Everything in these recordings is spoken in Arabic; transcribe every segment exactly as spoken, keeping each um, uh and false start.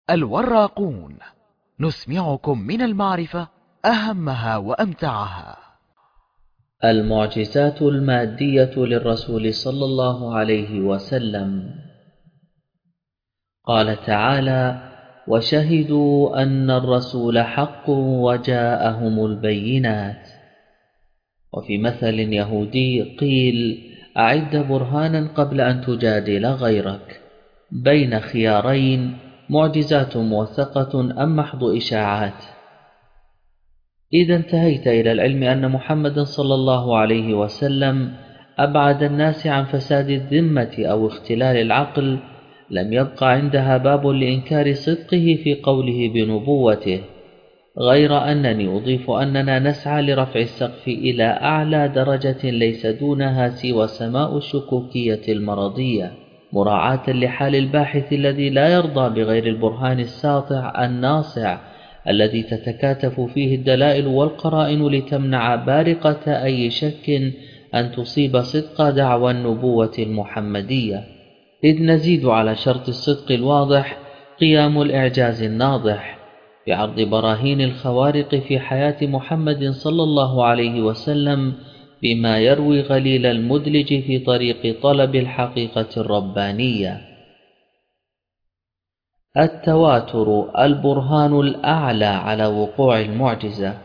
الوراقون، نسمعكم من المعرفة أهمها وأمتعها. المعجزات المادية للرسول صلى الله عليه وسلم. قال تعالى: وشهدوا أن الرسول حق وجاءهم البينات. وفي مثل يهودي قيل: أعد برهانا قبل أن تجادل غيرك، بين خيارين: معجزات موثقة أم محض إشاعات. إذا انتهيت إلى العلم أن محمدا صلى الله عليه وسلم أبعد الناس عن فساد الذمة أو اختلال العقل، لم يبق عندها باب لإنكار صدقه في قوله بنبوته، غير أنني أضيف أننا نسعى لرفع السقف إلى أعلى درجة ليس دونها سوى سماء الشكوكية المرضية، مراعاة لحال الباحث الذي لا يرضى بغير البرهان الساطع الناصع الذي تتكاتف فيه الدلائل والقرائن لتمنع بارقة أي شك أن تصيب صدق دعوى النبوة المحمدية، إذ نزيد على شرط الصدق الواضح قيام الإعجاز الناضح بعرض براهين الخوارق في حياة محمد صلى الله عليه وسلم، بما يروي غليل المدلج في طريق طلب الحقيقة الربانية. التواتر البرهان الأعلى على وقوع المعجزة.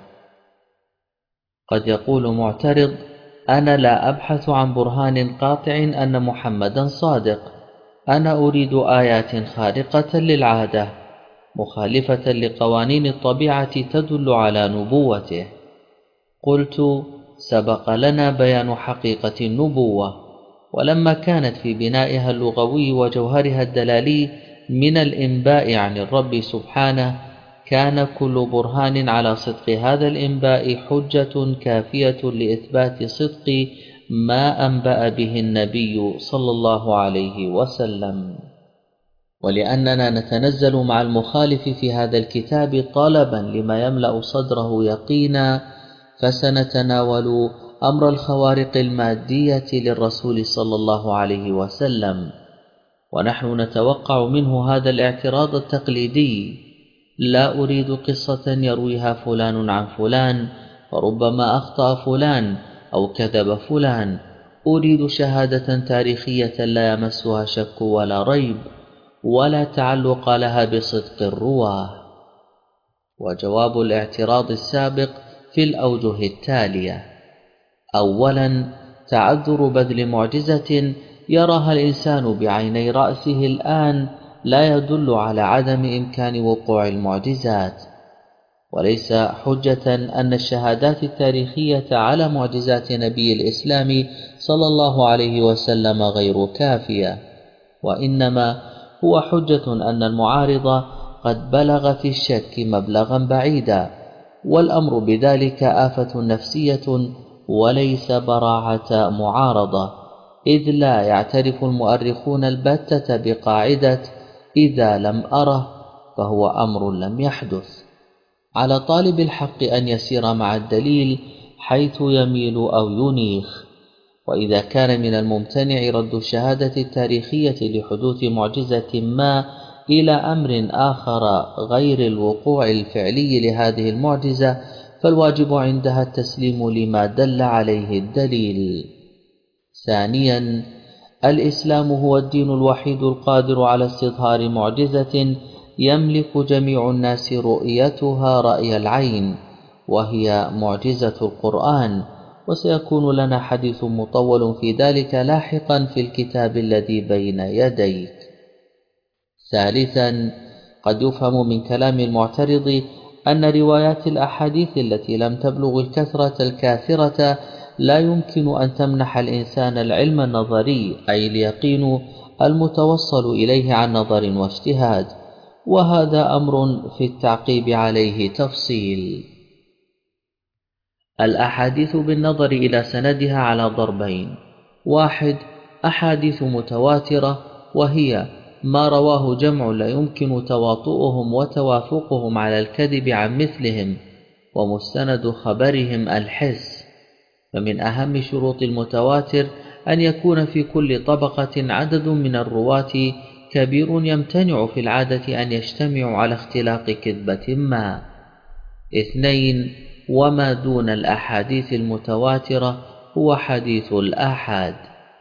قد يقول معترض: أنا لا أبحث عن برهان قاطع أن محمدا صادق، أنا أريد آيات خارقة للعادة مخالفة لقوانين الطبيعة تدل على نبوته. قلت: سبق لنا بيان حقيقة النبوة، ولما كانت في بنائها اللغوي وجوهرها الدلالي من الإنباء عن الرب سبحانه، كان كل برهان على صدق هذا الإنباء حجة كافية لإثبات صدق ما أنبأ به النبي صلى الله عليه وسلم. ولأننا نتنزل مع المخالف في هذا الكتاب طلبا لما يملأ صدره يقينا، فسنتناول أمر الخوارق المادية للرسول صلى الله عليه وسلم، ونحن نتوقع منه هذا الاعتراض التقليدي: لا أريد قصة يرويها فلان عن فلان فربما أخطأ فلان أو كذب فلان، أريد شهادة تاريخية لا يمسها شك ولا ريب، ولا تعلق لها بصدق الرواه. وجواب الاعتراض السابق في الأوجه التالية: أولا، تعذر بذل معجزة يراها الإنسان بعيني رأسه الآن لا يدل على عدم إمكان وقوع المعجزات، وليس حجة أن الشهادات التاريخية على معجزات نبي الإسلام صلى الله عليه وسلم غير كافية، وإنما هو حجة أن المعارض قد بلغ في الشك مبلغا بعيدا، والأمر بذلك آفة نفسية وليس براعة معارضة، إذ لا يعترف المؤرخون البتة بقاعدة إذا لم أره فهو أمر لم يحدث. على طالب الحق أن يسير مع الدليل حيث يميل أو ينيخ، وإذا كان من الممتنع رد الشهادة التاريخية لحدوث معجزة ما إلى أمر آخر غير الوقوع الفعلي لهذه المعجزة، فالواجب عندها التسليم لما دل عليه الدليل. ثانيا، الإسلام هو الدين الوحيد القادر على استظهار معجزة يملك جميع الناس رؤيتها رأي العين، وهي معجزة القرآن، وسيكون لنا حديث مطول في ذلك لاحقا في الكتاب الذي بين يديك. ثالثا، قد يفهم من كلام المعترض أن روايات الأحاديث التي لم تبلغ الكثرة الكاثرة لا يمكن أن تمنح الإنسان العلم النظري، أي اليقين المتوصل إليه عن نظر واجتهاد، وهذا أمر في التعقيب عليه تفصيل. الأحاديث بالنظر إلى سندها على ضربين: واحد، أحاديث متواترة، وهي ما رواه جمع لا يمكن تواطؤهم وتوافقهم على الكذب عن مثلهم، ومستند خبرهم الحس، فمن أهم شروط المتواتر أن يكون في كل طبقة عدد من الرواة كبير يمتنع في العادة أن يجتمعوا على اختلاق كذبة ما. اثنين، وما دون الأحاديث المتواترة هو حديث الآحاد.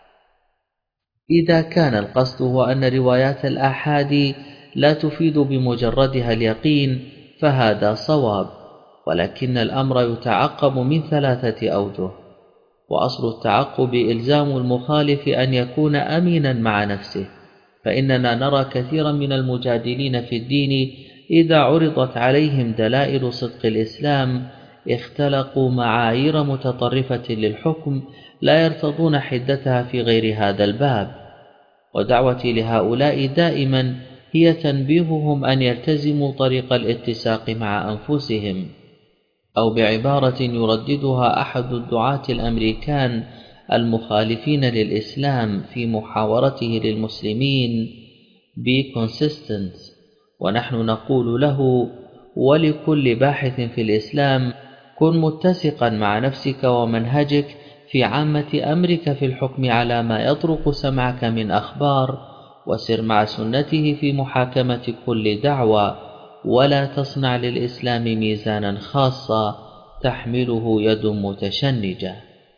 إذا كان القصد هو أن روايات الآحاد لا تفيد بمجردها اليقين فهذا صواب، ولكن الأمر يتعقب من ثلاثة أوجه. وأصل التعقب إلزام المخالف أن يكون أمينا مع نفسه، فإننا نرى كثيرا من المجادلين في الدين إذا عرضت عليهم دلائل صدق الإسلام اختلقوا معايير متطرفة للحكم لا يرتضون حدتها في غير هذا الباب. ودعوتي لهؤلاء دائما هي تنبيههم أن يلتزموا طريق الاتساق مع أنفسهم، أو بعبارة يرددها أحد الدعاة الأمريكان المخالفين للإسلام في محاورته للمسلمين: be consistent. ونحن نقول له ولكل باحث في الإسلام: كن متسقا مع نفسك ومنهجك في عامة أمرك في الحكم على ما يطرق سمعك من أخبار، وسر مع سنته في محاكمة كل دعوة، ولا تصنع للإسلام ميزانا خاصا تحمله يد متشنجة.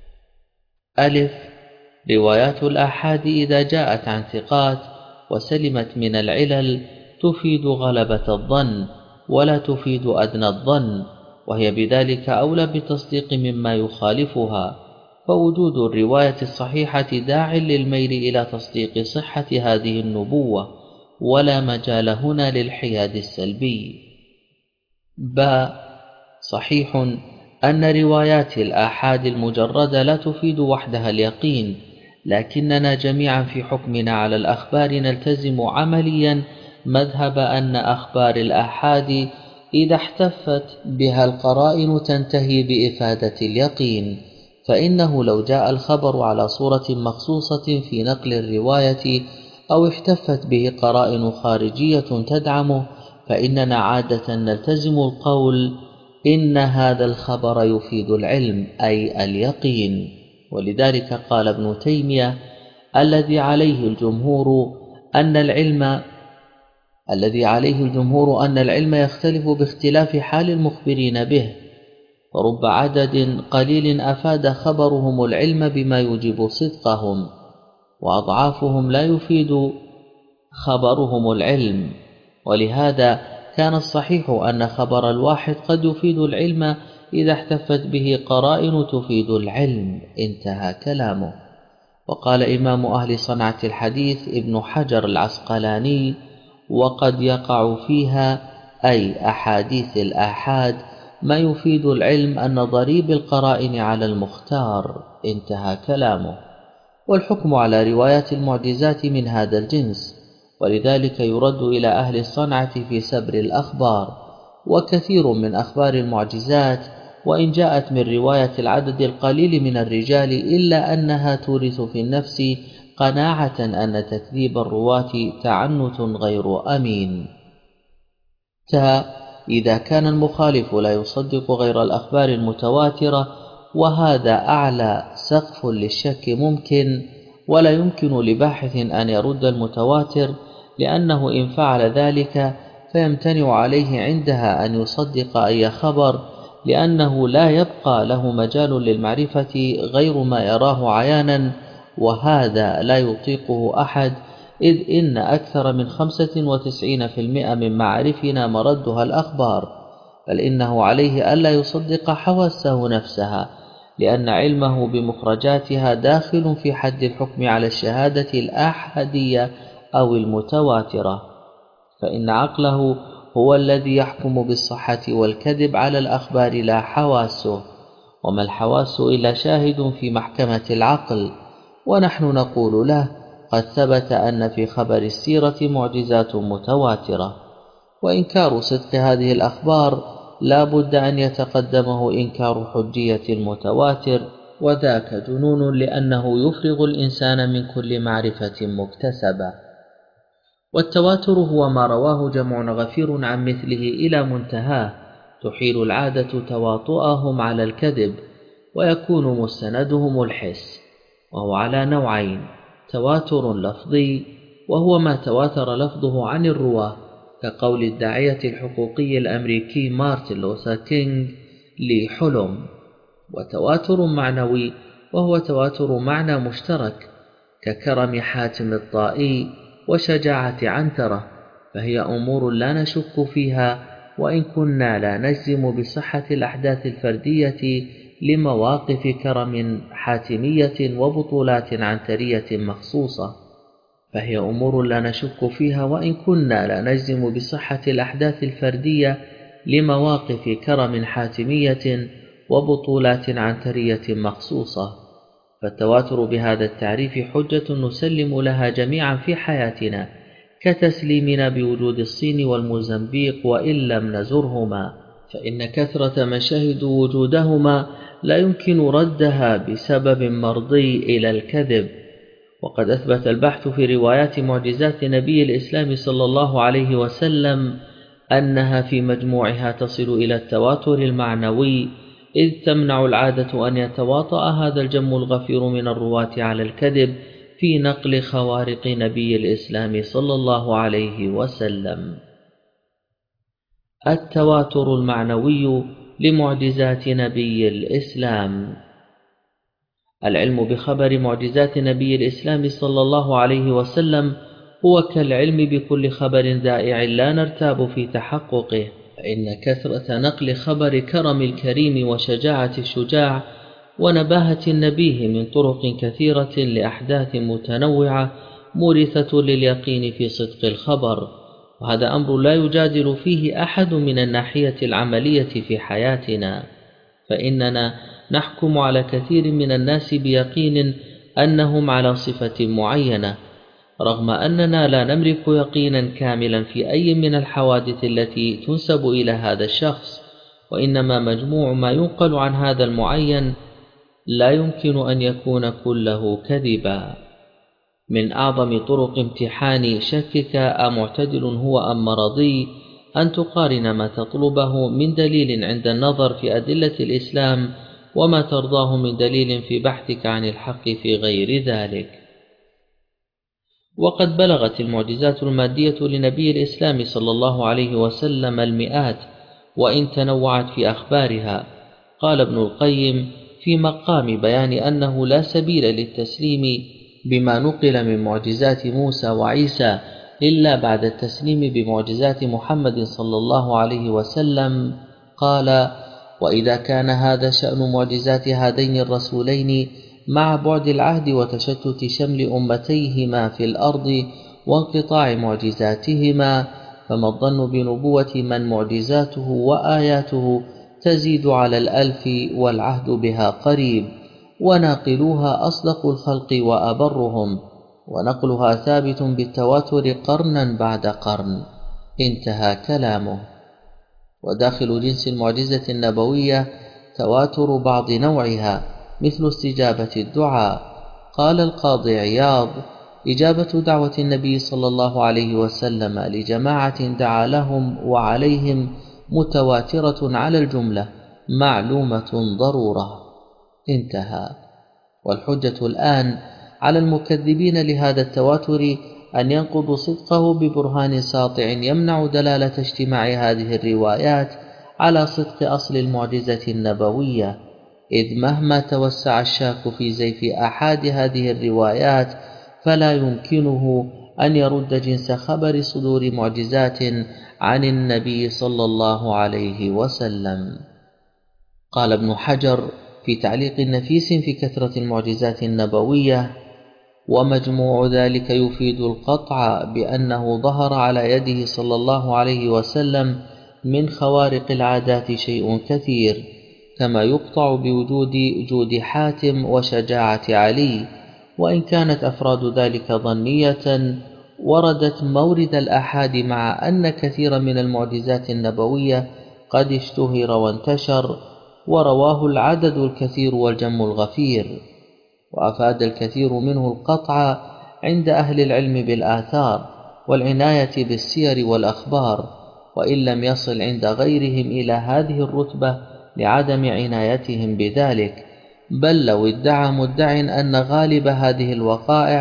ألف: روايات الآحاد إذا جاءت عن ثقات وسلمت من العلل تفيد غلبة الظن ولا تفيد أدنى الظن، وهي بذلك أولى بالتصديق مما يخالفها، فوجود الرواية الصحيحة داع للميل إلى تصديق صحة هذه النبوة، ولا مجال هنا للحياد السلبي. باء: صحيح أن روايات الآحاد المجردة لا تفيد وحدها اليقين، لكننا جميعا في حكمنا على الأخبار نلتزم عمليا مذهب أن أخبار الآحاد إذا احتفت بها القرائن تنتهي بإفادة اليقين، فإنه لو جاء الخبر على صورة مخصوصة في نقل الرواية أو احتفت به قرائن خارجية تدعمه فإننا عادة نلتزم القول إن هذا الخبر يفيد العلم أي اليقين. ولذلك قال ابن تيمية: الذي عليه الجمهور أن العلم الذي عليه الجمهور أن العلم يختلف باختلاف حال المخبرين به، ورب عدد قليل أفاد خبرهم العلم بما يوجب صدقهم، وأضعافهم لا يفيد خبرهم العلم، ولهذا كان الصحيح أن خبر الواحد قد يفيد العلم إذا احتفت به قرائن تفيد العلم. انتهى كلامه. وقال إمام أهل صنعة الحديث ابن حجر العسقلاني: وقد يقع فيها أي أحاديث الآحاد ما يفيد العلم أن ضريب القرائن على المختار. انتهى كلامه. والحكم على روايات المعجزات من هذا الجنس، ولذلك يرد إلى أهل الصنعة في سبر الأخبار. وكثير من أخبار المعجزات وإن جاءت من رواية العدد القليل من الرجال إلا أنها تورث في النفس قناعة أن تكذيب الرواة تعنت غير أمين. تاء: إذا كان المخالف لا يصدق غير الأخبار المتواترة، وهذا أعلى سقف للشك ممكن، ولا يمكن لباحث أن يرد المتواتر، لأنه إن فعل ذلك فيمتنع عليه عندها أن يصدق أي خبر، لأنه لا يبقى له مجال للمعرفة غير ما يراه عيانا، وهذا لا يطيقه أحد، إذ إن أكثر من خمسة وتسعين بالمئة من معارفنا مردها الأخبار، بل إنه عليه ألا يصدق حواسه نفسها، لأن علمه بمخرجاتها داخل في حد الحكم على الشهادة الآحادية أو المتواترة، فإن عقله هو الذي يحكم بالصحة والكذب على الأخبار لا حواسه، وما الحواس إلا شاهد في محكمة العقل. ونحن نقول له: قد ثبت أن في خبر السيرة معجزات متواترة. وإنكار صدق هذه الأخبار لا بد أن يتقدمه إنكار حجية المتواتر، وذاك جنون، لأنه يفرغ الإنسان من كل معرفة مكتسبة. والتواتر هو ما رواه جمع غفير عن مثله إلى منتهاه، تحيل العادة تواطؤهم على الكذب، ويكون مستندهم الحس، وهو على نوعين: تواتر لفظي وهو ما تواتر لفظه عن الرواة، كقول الداعية الحقوقي الأمريكي مارتن لوثر كينج لحلم. وتواتر معنوي وهو تواتر معنى مشترك، ككرم حاتم الطائي وشجاعة عنترة، فهي أمور لا نشك فيها وإن كنا لا نجزم بصحة الأحداث الفردية لمواقف كرم حاتمية وبطولات عنترية مخصوصة فهي أمور لا نشك فيها وإن كنا لا نجزم بصحة الأحداث الفردية لمواقف كرم حاتمية وبطولات عنترية مخصوصة. فالتواتر بهذا التعريف حجة نسلم لها جميعا في حياتنا، كتسليمنا بوجود الصين والموزمبيق وإن لم نزرهما، فإن كثرة من شهدوا وجودهما لا يمكن ردها بسبب مرضي إلى الكذب. وقد أثبت البحث في روايات معجزات نبي الإسلام صلى الله عليه وسلم أنها في مجموعها تصل إلى التواتر المعنوي، إذ تمنع العادة أن يتواطأ هذا الجم الغفير من الرواة على الكذب في نقل خوارق نبي الإسلام صلى الله عليه وسلم. التواتر المعنوي لمعجزات نبي الإسلام. العلم بخبر معجزات نبي الإسلام صلى الله عليه وسلم هو كالعلم بكل خبر ذائع لا نرتاب في تحققه، فإن كثرة نقل خبر كرم الكريم وشجاعة الشجاع ونباهة النبيه من طرق كثيرة لأحداث متنوعة مورثة لليقين في صدق الخبر، وهذا أمر لا يجادل فيه أحد من الناحية العملية في حياتنا، فإننا نحكم على كثير من الناس بيقين أنهم على صفة معينة، رغم أننا لا نملك يقينا كاملا في أي من الحوادث التي تنسب إلى هذا الشخص، وإنما مجموع ما ينقل عن هذا المعين لا يمكن أن يكون كله كذبا. من أعظم طرق امتحان شكك أمعتدل هو أم مرضي أن تقارن ما تطلبه من دليل عند النظر في أدلة الإسلام وما ترضاه من دليل في بحثك عن الحق في غير ذلك. وقد بلغت المعجزات المادية لنبي الإسلام صلى الله عليه وسلم المئات وإن تنوعت في أخبارها. قال ابن القيم في مقام بيان أنه لا سبيل للتسليم بما نقل من معجزات موسى وعيسى إلا بعد التسليم بمعجزات محمد صلى الله عليه وسلم، قال: وإذا كان هذا شأن معجزات هذين الرسولين مع بعد العهد وتشتت شمل أمتيهما في الأرض وانقطاع معجزاتهما، فما الظن بنبوة من معجزاته وآياته تزيد على الألف والعهد بها قريب، وناقلوها أصدق الخلق وأبرهم، ونقلها ثابت بالتواتر قرنا بعد قرن. انتهى كلامه. وداخل جنس المعجزة النبوية تواتر بعض نوعها مثل استجابة الدعاء. قال القاضي عياض: إجابة دعوة النبي صلى الله عليه وسلم لجماعة دعا لهم وعليهم متواترة على الجملة معلومة ضرورة. انتهى. والحجة الآن على المكذبين لهذا التواتر أن ينقضوا صدقه ببرهان ساطع يمنع دلالة اجتماع هذه الروايات على صدق أصل المعجزة النبوية، إذ مهما توسع الشاك في زيف أحد هذه الروايات فلا يمكنه أن يرد جنس خبر صدور معجزات عن النبي صلى الله عليه وسلم. قال ابن حجر في تعليق نفيس في كثرة المعجزات النبوية: ومجموع ذلك يفيد القطع بأنه ظهر على يده صلى الله عليه وسلم من خوارق العادات شيء كثير، كما يقطع بوجود جود حاتم وشجاعة علي، وإن كانت أفراد ذلك ظنية وردت مورد الآحاد، مع أن كثيرا من المعجزات النبوية قد اشتهر وانتشر ورواه العدد الكثير والجم الغفير، وأفاد الكثير منه القطع عند أهل العلم بالآثار والعناية بالسير والأخبار، وإن لم يصل عند غيرهم إلى هذه الرتبة لعدم عنايتهم بذلك، بل لو ادعى مدع أن غالب هذه الوقائع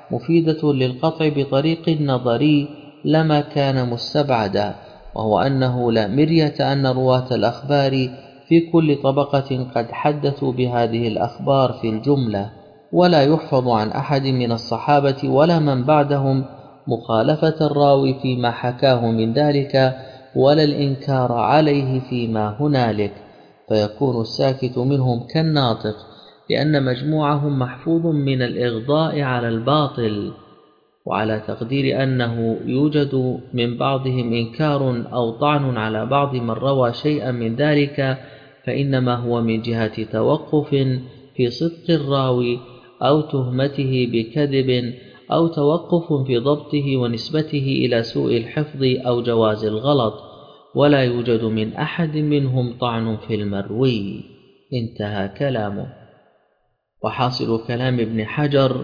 مفيدة للقطع بطريق نظري لما كان مستبعدا، وهو أنه لا مرية أن رواة الأخبار في كل طبقة قد حدثوا بهذه الأخبار في الجملة، ولا يحفظ عن أحد من الصحابة ولا من بعدهم مخالفة الراوي فيما حكاه من ذلك ولا الإنكار عليه فيما هنالك، فيكون الساكت منهم كالناطق، لأن مجموعهم محفوظ من الإغضاء على الباطل. وعلى تقدير أنه يوجد من بعضهم إنكار أو طعن على بعض من روى شيئا من ذلك، فإنما هو من جهة توقف في صدق الراوي أو تهمته بكذب أو توقف في ضبطه ونسبته إلى سوء الحفظ أو جواز الغلط، ولا يوجد من أحد منهم طعن في المروي. انتهى كلامه. وحاصل كلام ابن حجر: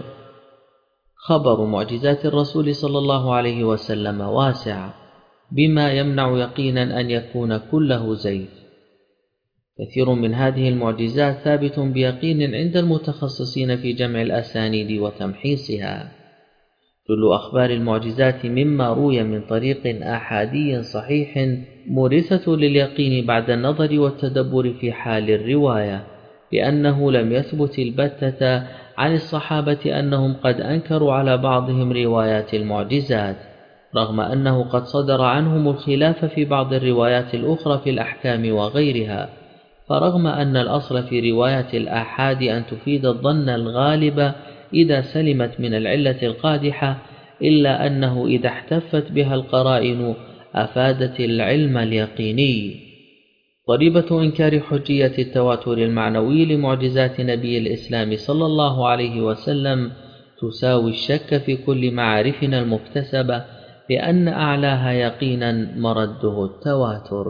خبر معجزات الرسول صلى الله عليه وسلم واسع، بما يمنع يقينا أن يكون كله زيف. كثير من هذه المعجزات ثابت بيقين عند المتخصصين في جمع الأسانيد وتمحيصها. كل أخبار المعجزات مما روي من طريق أحادي صحيح مورثة لليقين بعد النظر والتدبر في حال الرواية، لأنه لم يثبت البتة عن الصحابة أنهم قد أنكروا على بعضهم روايات المعجزات، رغم أنه قد صدر عنهم الخلاف في بعض الروايات الأخرى في الأحكام وغيرها. فرغم أن الأصل في رواية الآحاد أن تفيد الظن الغالب إذا سلمت من العلة القادحة، إلا أنه إذا احتفت بها القرائن أفادت العلم اليقيني. ضريبة إنكار حجية التواتر المعنوي لمعجزات نبي الإسلام صلى الله عليه وسلم تساوي الشك في كل معارفنا المكتسبة، لأن أعلاها يقينا مرده التواتر.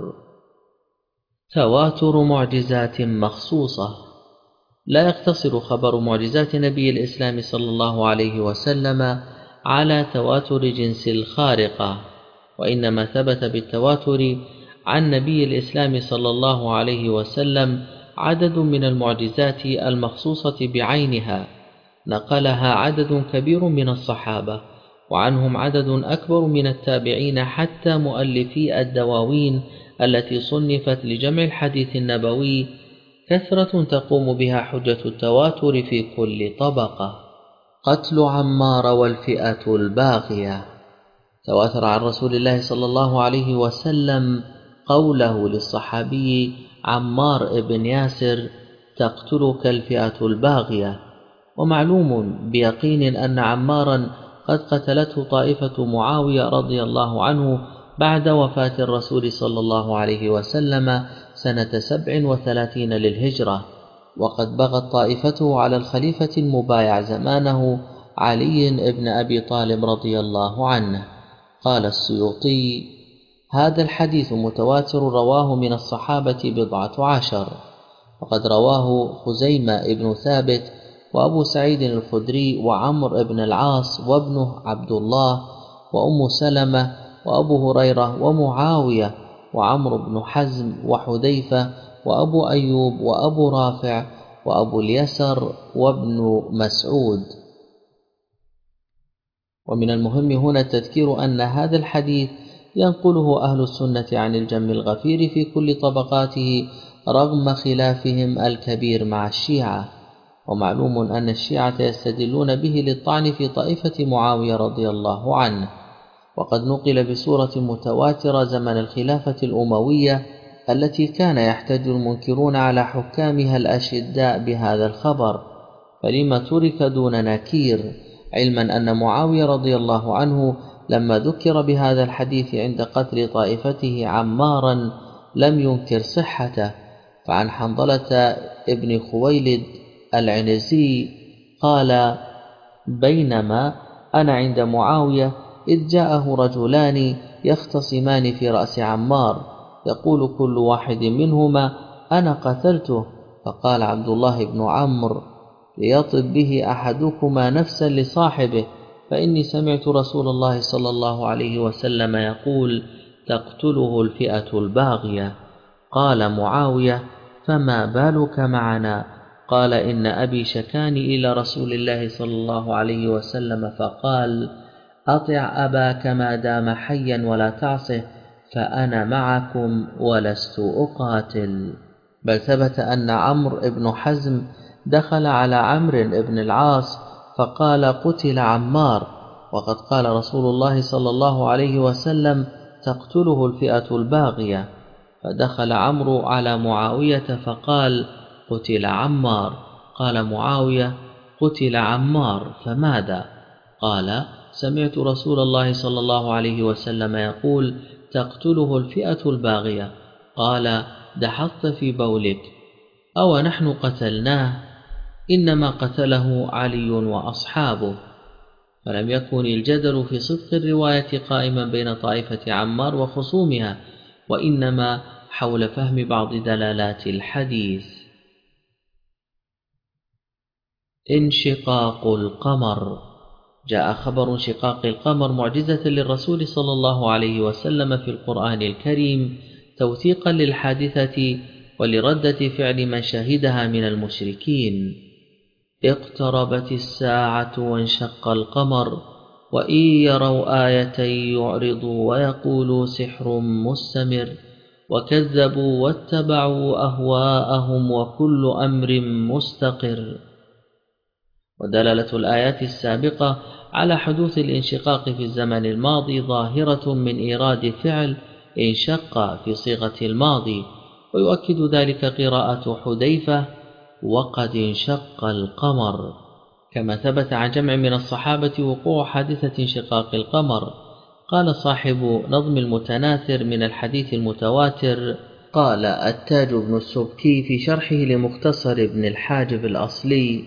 تواتر معجزات مخصوصة: لا يقتصر خبر معجزات نبي الإسلام صلى الله عليه وسلم على تواتر جنس الخارقة، وإنما ثبت بالتواتر عن نبي الإسلام صلى الله عليه وسلم عدد من المعجزات المخصوصة بعينها نقلها عدد كبير من الصحابة، وعنهم عدد أكبر من التابعين حتى مؤلفي الدواوين التي صنفت لجمع الحديث النبوي، كثرة تقوم بها حجة التواتر في كل طبقة. قتل عمار والفئة الباغية: تواتر عن رسول الله صلى الله عليه وسلم قوله للصحابي عمار بن ياسر: تقتلك الفئة الباغية. ومعلوم بيقين أن عمارا قد قتلته طائفة معاوية رضي الله عنه بعد وفاة الرسول صلى الله عليه وسلم سنة سبع وثلاثين للهجرة، وقد بغت طائفته على الخليفة المبايع زمانه علي بن أبي طالب رضي الله عنه. قال السيوطي: هذا الحديث متواتر رواه من الصحابة بضعة عشر، وقد رواه خزيمة بن ثابت وأبو سعيد الخدري وعمر بن العاص وابنه عبد الله وأم سلمة وأبو هريرة ومعاوية وعمر بن حزم وحذيفة وأبو أيوب وأبو رافع وأبو اليسر وابن مسعود. ومن المهم هنا التذكير أن هذا الحديث ينقله أهل السنة عن الجم الغفير في كل طبقاته رغم خلافهم الكبير مع الشيعة، ومعلوم أن الشيعة يستدلون به للطعن في طائفة معاوية رضي الله عنه، وقد نقل بصورة متواترة زمن الخلافة الأموية التي كان يحتج المنكرون على حكامها الأشداء بهذا الخبر، فلما ترك دون نكير، علما أن معاوية رضي الله عنه لما ذكر بهذا الحديث عند قتل طائفته عمارا لم ينكر صحته. فعن حنظلة ابن خويلد العنزي قال: بينما أنا عند معاوية إذ جاءه رجلان يختصمان في رأس عمار، يقول كل واحد منهما: أنا قتلته. فقال عبد الله بن عمرو: ليطب به أحدكما نفسا لصاحبه، فإني سمعت رسول الله صلى الله عليه وسلم يقول: تقتله الفئة الباغية. قال معاوية: فما بالك معنا؟ قال إن أبي شكاني إلى رسول الله صلى الله عليه وسلم فقال أطع أباك ما دام حيا ولا تعصه فأنا معكم ولست أقاتل. بل ثبت أن عمرو بن حزم دخل على عمرو بن العاص فقال قتل عمار، وقد قال رسول الله صلى الله عليه وسلم تقتله الفئة الباغية، فدخل عمرو على معاوية فقال قتل عمار، قال معاوية قتل عمار فماذا؟ قال سمعت رسول الله صلى الله عليه وسلم يقول تقتله الفئة الباغية. قال دحضت في بولك، أو نحن قتلناه؟ إنما قتله علي وأصحابه. فلم يكن الجدل في صدق الرواية قائما بين طائفة عمار وخصومها، وإنما حول فهم بعض دلالات الحديث. انشقاق القمر. جاء خبر انشقاق القمر معجزة للرسول صلى الله عليه وسلم في القرآن الكريم توثيقا للحادثة ولردة فعل من شهدها من المشركين. اقتربت الساعة وانشق القمر وإن يروا آية يعرضوا ويقولوا سحر مستمر وكذبوا واتبعوا أهواءهم وكل أمر مستقر. ودلالة الآيات السابقة على حدوث الانشقاق في الزمن الماضي ظاهرة من إيراد فعل انشق في صيغة الماضي، ويؤكد ذلك قراءة حذيفة وقد انشق القمر، كما ثبت عن جمع من الصحابة وقوع حادثة انشقاق القمر. قال صاحب نظم المتناثر من الحديث المتواتر قال التاج بن السبكي في شرحه لمختصر ابن الحاجب الأصلي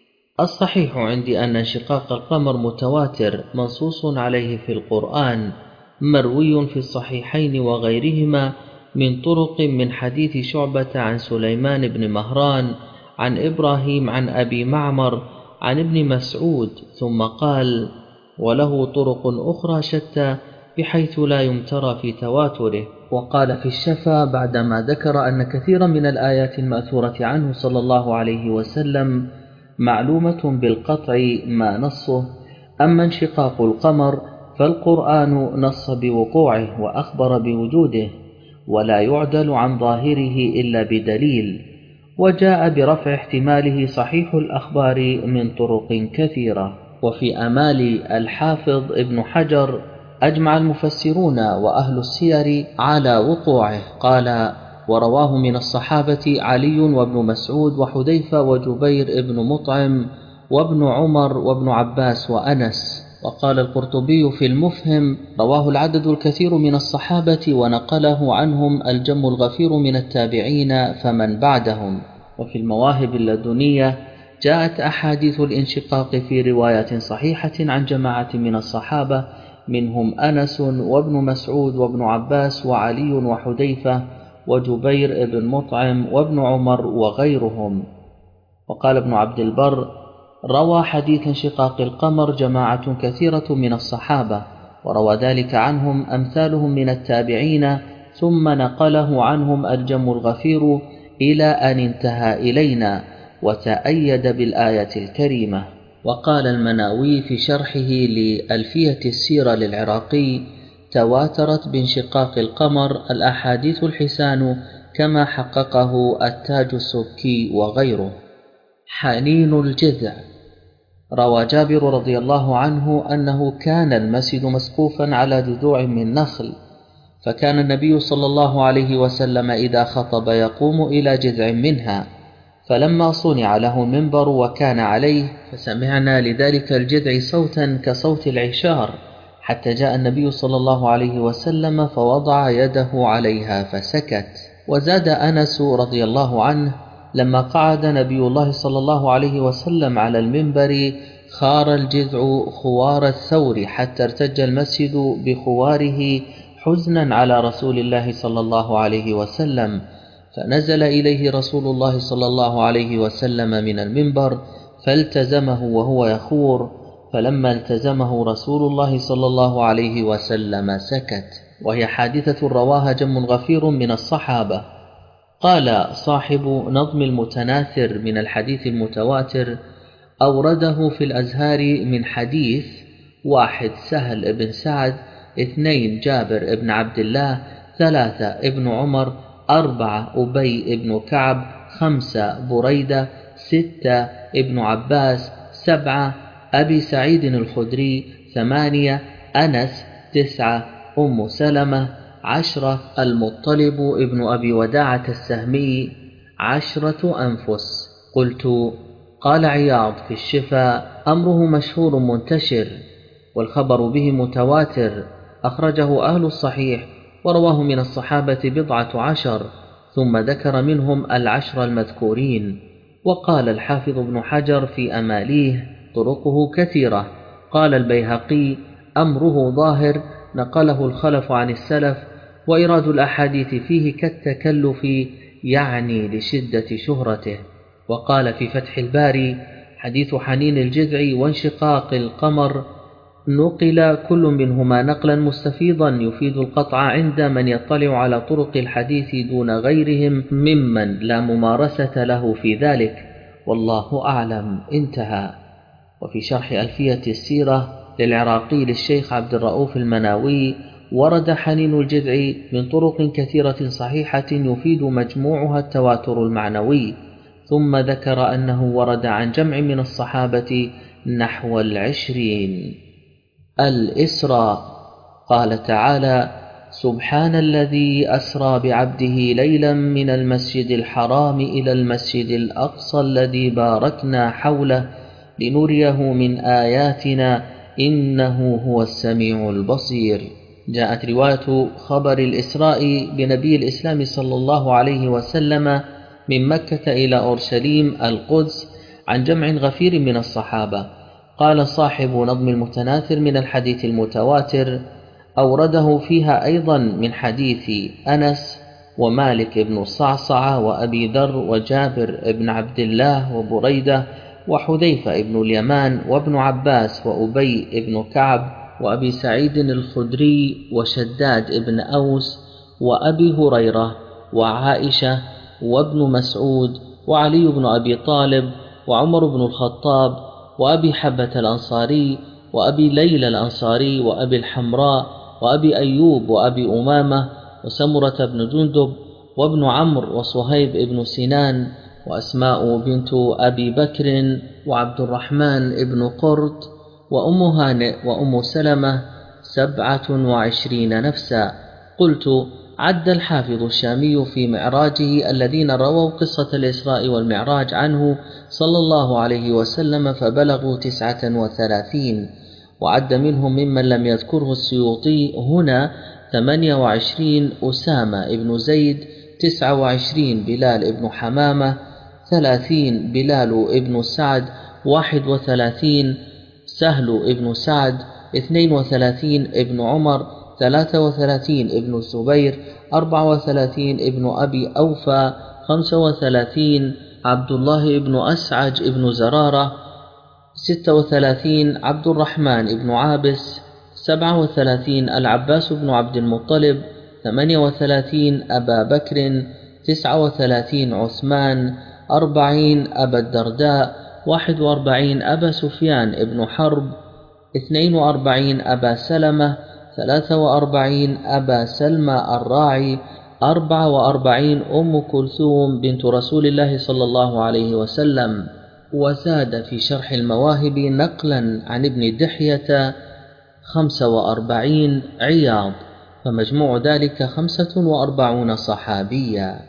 الصحيح عندي أن انشقاق القمر متواتر منصوص عليه في القرآن مروي في الصحيحين وغيرهما من طرق من حديث شعبة عن سليمان بن مهران عن إبراهيم عن أبي معمر عن ابن مسعود، ثم قال وله طرق أخرى شتى بحيث لا يمترى في تواتره. وقال في الشفا بعدما ذكر أن كثيرا من الآيات المأثورة عنه صلى الله عليه وسلم معلومة بالقطع ما نصه، أما انشقاق القمر فالقرآن نص بوقوعه وأخبر بوجوده ولا يعدل عن ظاهره إلا بدليل، وجاء برفع احتماله صحيح الأخبار من طرق كثيرة. وفي أمال الحافظ ابن حجر أجمع المفسرون وأهل السير على وقوعه، قال ورواه من الصحابة علي وابن مسعود وحذيفة وجبير ابن مطعم وابن عمر وابن عباس وأنس. وقال القرطبي في المفهم رواه العدد الكثير من الصحابة ونقله عنهم الجم الغفير من التابعين فمن بعدهم. وفي المواهب اللدنية جاءت أحاديث الانشقاق في رواية صحيحة عن جماعة من الصحابة منهم أنس وابن مسعود وابن عباس وعلي وحذيفة وجبير ابن مطعم وابن عمر وغيرهم. وقال ابن عبد البر روى حديث انشقاق القمر جماعة كثيرة من الصحابة، وروى ذلك عنهم أمثالهم من التابعين، ثم نقله عنهم الجم الغفير إلى أن انتهى إلينا وتأيد بالآية الكريمة. وقال المناوي في شرحه لألفية السيرة للعراقي تواترت بانشقاق القمر الأحاديث الحسان كما حققه التاج السبكي وغيره. حنين الجذع. روى جابر رضي الله عنه أنه كان المسجد مسقوفا على جذوع من نخل، فكان النبي صلى الله عليه وسلم إذا خطب يقوم إلى جذع منها، فلما صنع له منبر وكان عليه فسمعنا لذلك الجذع صوتا كصوت العشار، حتى جاء النبي صلى الله عليه وسلم فوضع يده عليها فسكت. وزاد أنس رضي الله عنه لما قعد نبي الله صلى الله عليه وسلم على المنبر خار الجذع خوار الثور حتى ارتج المسجد بخواره حزنا على رسول الله صلى الله عليه وسلم، فنزل إليه رسول الله صلى الله عليه وسلم من المنبر فالتزمه وهو يخور، فلما التزمه رسول الله صلى الله عليه وسلم سكت. وهي حادثة رواها جم غفير من الصحابة. قال صاحب نظم المتناثر من الحديث المتواتر: أورده في الأزهار من حديث: واحد سهل بن سعد، اثنين جابر بن عبد الله، ثلاثة ابن عمر، أربعة أبي بن كعب، خمسة بريدة، ستة ابن عباس، سبعة أبي سعيد الخدري، ثمانية أنس، تسعة أم سلمة، عشرة المطلب ابن أبي وداعة السهمي، عشرة أنفس. قلت: قال عياض في الشفاء: أمره مشهور منتشر، والخبر به متواتر، أخرجه أهل الصحيح، ورواه من الصحابة بضعة عشر، ثم ذكر منهم العشر المذكورين. وقال الحافظ ابن حجر في أماليه: طرقه كثيرة. قال البيهقي: أمره ظاهر، نقله الخلف عن السلف، وإيراد الأحاديث فيه كالتكلف، يعني لشدة شهرته. وقال في فتح الباري: حديث حنين الجذع وانشقاق القمر نقل كل منهما نقلا مستفيضا يفيد القطع عند من يطلع على طرق الحديث دون غيرهم ممن لا ممارسة له في ذلك، والله أعلم. انتهى. وفي شرح ألفية السيرة للعراقي للشيخ عبد الرؤوف المناوي: ورد حنين الجذع من طرق كثيرة صحيحة يفيد مجموعها التواتر المعنوي. ثم ذكر أنه ورد عن جمع من الصحابة نحو العشرين. الإسراء. قال تعالى: سبحان الذي أسرى بعبده ليلا من المسجد الحرام إلى المسجد الأقصى الذي باركنا حوله لنريه من آياتنا إنه هو السميع البصير. جاءت رواية خبر الإسراء بنبي الإسلام صلى الله عليه وسلم من مكة إلى أورشليم القدس عن جمع غفير من الصحابة. قال صاحب نظم المتناثر من الحديث المتواتر: أورده فيها أيضا من حديث أنس ومالك بن الصعصع وأبي ذر وجابر بن عبد الله وبريدة وحذيفة بن اليمان وابن عباس وأبي بن كعب وأبي سعيد الخدري وشداد بن أوس وأبي هريرة وعائشة وابن مسعود وعلي بن أبي طالب وعمر بن الخطاب وأبي حبة الأنصاري وأبي ليلى الأنصاري وأبي الحمراء وأبي أيوب وأبي أمامة وسمرة بن جندب وابن عمرو وصهيب بن سنان وأسماء بنت أبي بكر وعبد الرحمن بن قرط وأم هانئ وأم سلمة، سبعة وعشرين نفسا. قلت: عد الحافظ الشامي في معراجه الذين رووا قصة الإسراء والمعراج عنه صلى الله عليه وسلم فبلغوا تسعة وثلاثين، وعد منهم ممن لم يذكره السيوطي هنا ثمانية وعشرين أسامة بن زيد، تسعة وعشرين بلال بن حمامة، ثلاثين بلال بن سعد، واحد وثلاثين سهل بن سعد، اثنين وثلاثين ابن عمر، ثلاثة وثلاثين ابن الزبير، أربعة وثلاثين ابن أبي أوفى، خمسة وثلاثين عبد الله بن أسعج ابن زرارة، ستة وثلاثين عبد الرحمن بن عابس، سبعة وثلاثين العباس بن عبد المطلب، ثمانية وثلاثين أبا بكر، تسعة وثلاثين عثمان، أربعين أبا الدرداء، واحد وأربعين أبا سفيان بن حرب، اثنين وأربعين أبا سلمة، ثلاثة وأربعين أبا سلمى الراعي، أربعة وأربعين أم كلثوم بنت رسول الله صلى الله عليه وسلم. وزاد في شرح المواهب نقلا عن ابن دحية خمسة وأربعين عياض، فمجموع ذلك خمسة وأربعون صحابيا.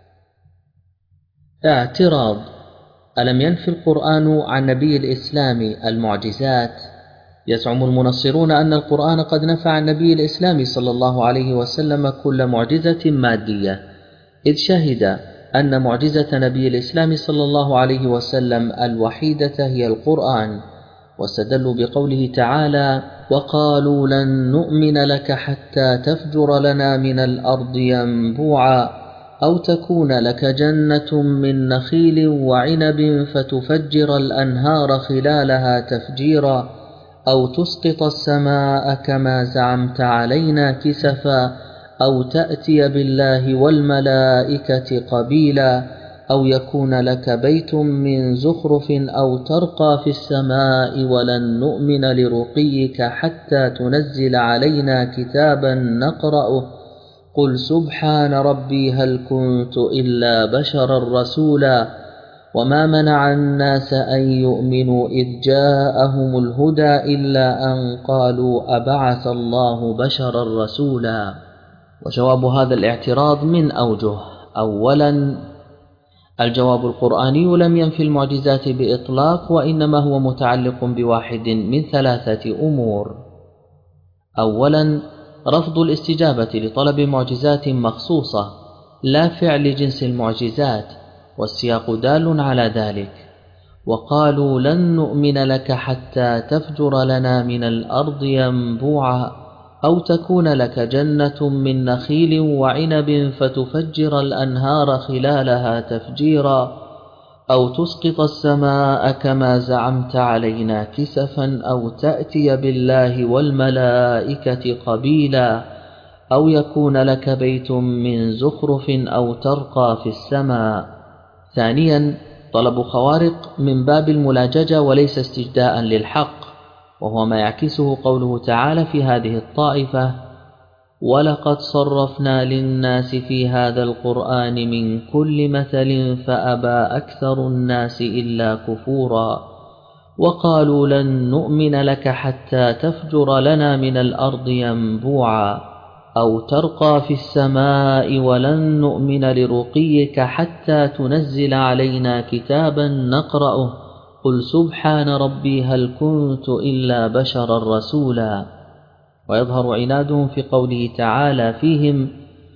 اعتراض: ألم ينفي القرآن عن نبي الإسلام المعجزات؟ يزعم المنصرون أن القرآن قد نفى عن نبي الإسلام صلى الله عليه وسلم كل معجزة مادية، إذ شهد أن معجزة نبي الإسلام صلى الله عليه وسلم الوحيدة هي القرآن، واستدلوا بقوله تعالى: وقالوا لن نؤمن لك حتى تفجر لنا من الأرض ينبوعا، أو تكون لك جنة من نخيل وعنب فتفجر الأنهار خلالها تفجيرا، أو تسقط السماء كما زعمت علينا كسفا، أو تأتي بالله والملائكة قبيلا أو يكون لك بيت من زخرف أو ترقى في السماء ولن نؤمن لرقيك حتى تنزل علينا كتابا نقرأه قل سبحان ربي هل كنت إلا بشرا رسولا وما منع الناس أن يؤمنوا إذ جاءهم الهدى إلا أن قالوا أبعث الله بشرا رسولا. وجواب هذا الاعتراض من أوجه. أولا، الجواب القرآني لم ينفي المعجزات بإطلاق، وإنما هو متعلق بواحد من ثلاثة أمور. أولا، رفض الاستجابة لطلب معجزات مخصوصة لا فعل جنس المعجزات، والسياق دال على ذلك. وقالوا لن نؤمن لك حتى تفجر لنا من الأرض ينبوعا أو تكون لك جنة من نخيل وعنب فتفجر الأنهار خلالها تفجيرا أو تسقط السماء كما زعمت علينا كسفا أو تأتي بالله والملائكة قبيلا أو يكون لك بيت من زخرف أو ترقى في السماء. ثانيا، طلب خوارق من باب الملاججة وليس استجداء للحق، وهو ما يعكسه قوله تعالى في هذه الطائفة: ولقد صرفنا للناس في هذا القرآن من كل مثل فأبى أكثر الناس إلا كفورا وقالوا لن نؤمن لك حتى تفجر لنا من الأرض ينبوعا أو ترقى في السماء ولن نؤمن لرقيك حتى تنزل علينا كتابا نقرأه قل سبحان ربي هل كنت إلا بشرا رسولا. ويظهر عنادهم في قوله تعالى فيهم: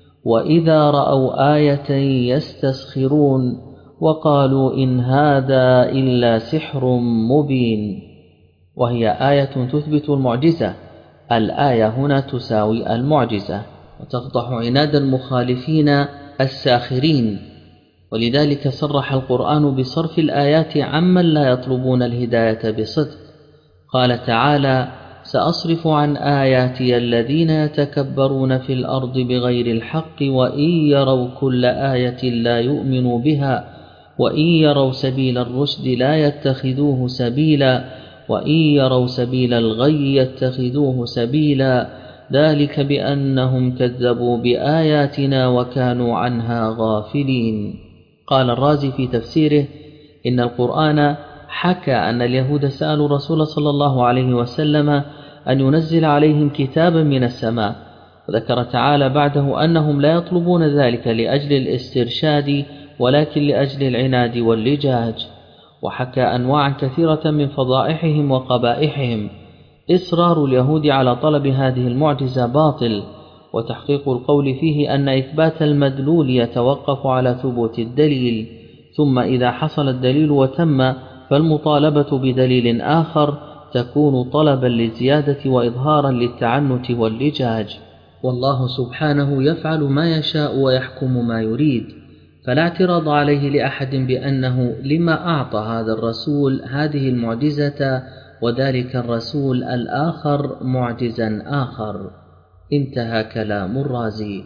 وإذا رأوا آية يستسخرون وقالوا إن هذا إلا سحر مبين، وهي آية تثبت المعجزة. الآية هنا تساوي المعجزة، وتفضح عناد المخالفين الساخرين، ولذلك صرح القرآن بصرف الآيات عمن لا يطلبون الهداية بصدق. قال تعالى: سأصرف عن آياتي الذين يتكبرون في الأرض بغير الحق وإن يروا كل آية لا يؤمنوا بها وإن يروا سبيل الرشد لا يتخذوه سبيلا وإن يروا سبيل الغي يتخذوه سبيلا ذلك بأنهم كذبوا بآياتنا وكانوا عنها غافلين. قال الرازي في تفسيره: إن القرآن حكى أن اليهود سألوا الرسول صلى الله عليه وسلم أن ينزل عليهم كتابا من السماء، وذكر تعالى بعده أنهم لا يطلبون ذلك لأجل الاسترشاد ولكن لأجل العناد واللجاج، وحكى أنواعا كثيرة من فضائحهم وقبائحهم. إصرار اليهود على طلب هذه المعجزة باطل، وتحقيق القول فيه أن إثبات المدلول يتوقف على ثبوت الدليل، ثم إذا حصل الدليل وتم فالمطالبة بدليل آخر تكون طلبا للزيادة وإظهارا للتعنت واللجاج. والله سبحانه يفعل ما يشاء ويحكم ما يريد، فلا اعتراض عليه لأحد بأنه لما أعطى هذا الرسول هذه المعجزة وذلك الرسول الآخر معجزا آخر. انتهى كلام الرازي.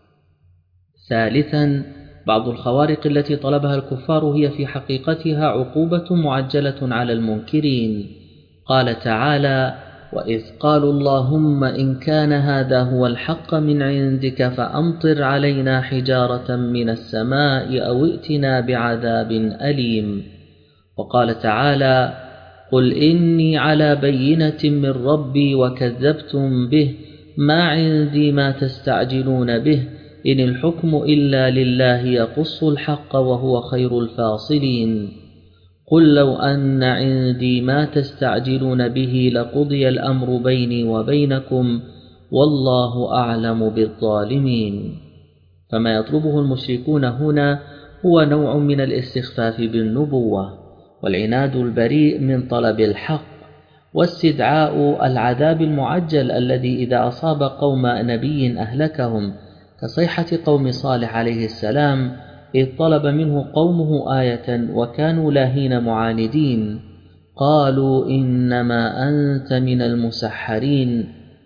ثالثا، بعض الخوارق التي طلبها الكفار هي في حقيقتها عقوبة معجلة على المنكرين. قال تعالى: وإذ قالوا اللهم إن كان هذا هو الحق من عندك فأمطر علينا حجارة من السماء أو ائتنا بعذاب أليم. وقال تعالى: قل إني على بينة من ربي وكذبتم به ما عندي ما تستعجلون به إن الحكم إلا لله يقص الحق وهو خير الفاصلين. قل لو أن عندي ما تستعجلون به لقضي الأمر بيني وبينكم والله أعلم بالظالمين. فما يطلبه المشركون هنا هو نوع من الاستخفاف بالنبوة، والعناد البريء من طلب الحق، واستدعاء العذاب المعجل الذي إذا أصاب قوم نبي أهلكهم، كصيحة قوم صالح عليه السلام إذ طلب منه قومه آية وكانوا لاهين معاندين، قالوا إنما أنت من المسحرين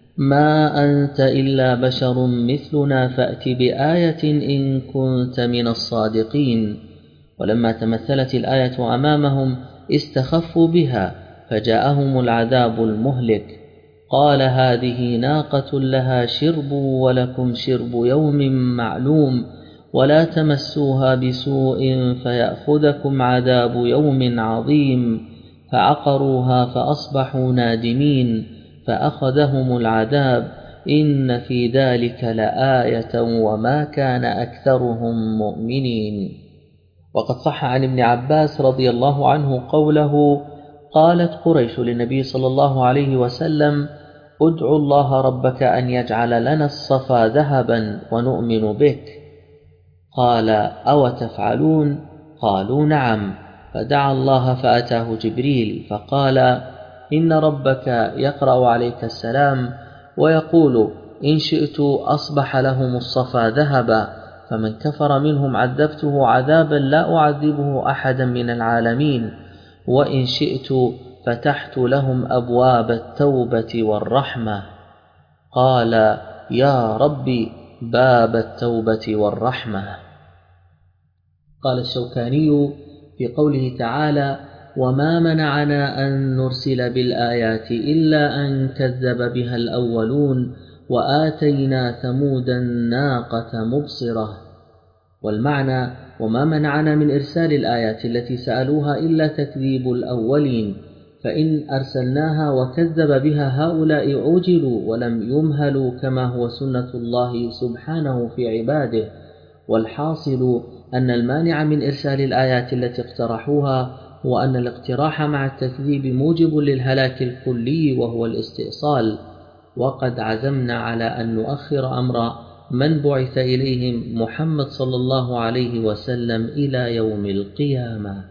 ما أنت إلا بشر مثلنا فأت بآية إن كنت من الصادقين. ولما تمثلت الآية أمامهم استخفوا بها فجاءهم العذاب المهلك. قال هذه ناقة لها شرب ولكم شرب يوم معلوم ولا تمسوها بسوء فيأخذكم عذاب يوم عظيم. فعقروها فأصبحوا نادمين فأخذهم العذاب إن في ذلك لآية وما كان أكثرهم مؤمنين. وقد صح عن ابن عباس رضي الله عنه قوله: قالت قريش للنبي صلى الله عليه وسلم: ادعوا الله ربك أن يجعل لنا الصفا ذهبا ونؤمن بك. قال: أو تفعلون؟ قالوا: نعم. فدعا الله فأتاه جبريل فقال: إن ربك يقرأ عليك السلام ويقول: إن شئت أصبح لهم الصفا ذهبا، فمن كفر منهم عذبته عذابا لا أعذبه أحدا من العالمين، وإن شئت فتحت لهم أبواب التوبة والرحمة. قال: يا ربي باب التوبة والرحمة. قال الشوكاني في قوله تعالى: وما منعنا أن نرسل بالآيات إلا أن كذب بها الأولون وآتينا ثمود الناقة مبصرة. والمعنى: وما منعنا من إرسال الآيات التي سألوها إلا تكذيب الأولين، فإن أرسلناها وكذب بها هؤلاء عجلوا ولم يمهلوا كما هو سنة الله سبحانه في عباده. والحاصل أن المانع من إرسال الآيات التي اقترحوها هو أن الاقتراح مع التكذيب موجب للهلاك الكلي وهو الاستئصال. وقد عزمنا على أن نؤخر أمر من بعث إليهم محمد صلى الله عليه وسلم إلى يوم القيامة.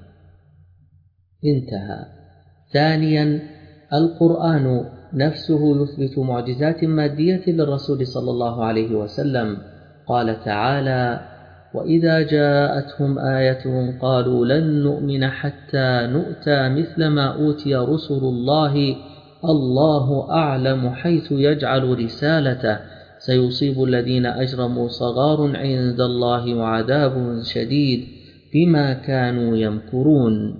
انتهى. ثانيا، القرآن نفسه يثبت معجزات مادية للرسول صلى الله عليه وسلم. قال تعالى: وإذا جاءتهم آية قالوا لن نؤمن حتى نؤتى مثل ما أوتي رسل الله الله أعلم حيث يجعل رسالته سيصيب الذين أجرموا صغار عند الله وعذاب شديد بما كانوا يمكرون.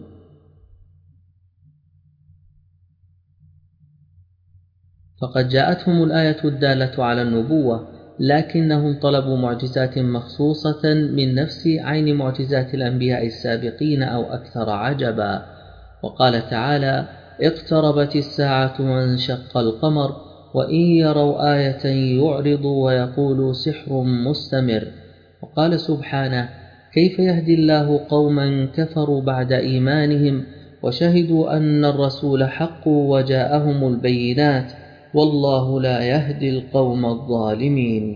فقد جاءتهم الآية الدالة على النبوة، لكنهم طلبوا معجزات مخصوصة من نفس عين معجزات الأنبياء السابقين أو أكثر عجبا. وقال تعالى: اقتربت الساعة وانشق القمر وإن يروا آية يعرضوا ويقولوا سحر مستمر. وقال سبحانه: كيف يهدي الله قوما كفروا بعد إيمانهم وشهدوا أن الرسول حق وجاءهم البينات والله لا يهدي القوم الظالمين.